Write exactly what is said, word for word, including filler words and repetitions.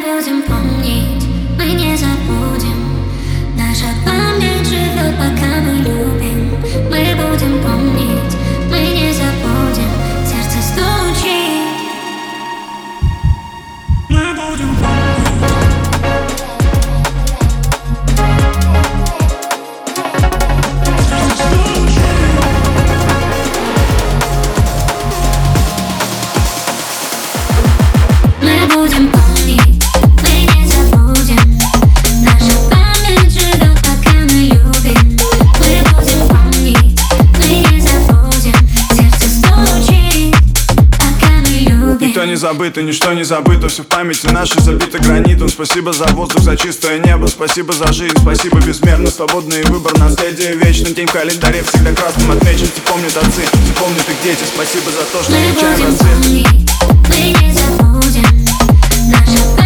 будем помнить, мы не забудем. Наша память живет, пока мы любим. Мы будем помнить, мы не забудем. Сердце стучит. Мы будем помнить. Будем помнить, мы не забудем. Наша память живет, пока мы любим. Мы будем помнить, мы не забудем. Сердце стучит, пока мы любим. Никто не забыт и ничто не забыто. Все в памяти нашей забито гранитом. Спасибо за воздух, за чистое небо. Спасибо за жизнь, спасибо безмерно. Свободный выбор, наследие вечный. День в календаре всегда красным отмечен. Все помнят отцы, все помнят их дети. Спасибо за то, что мы встречаем будем рассвет. помнить, мы не забудем. Наша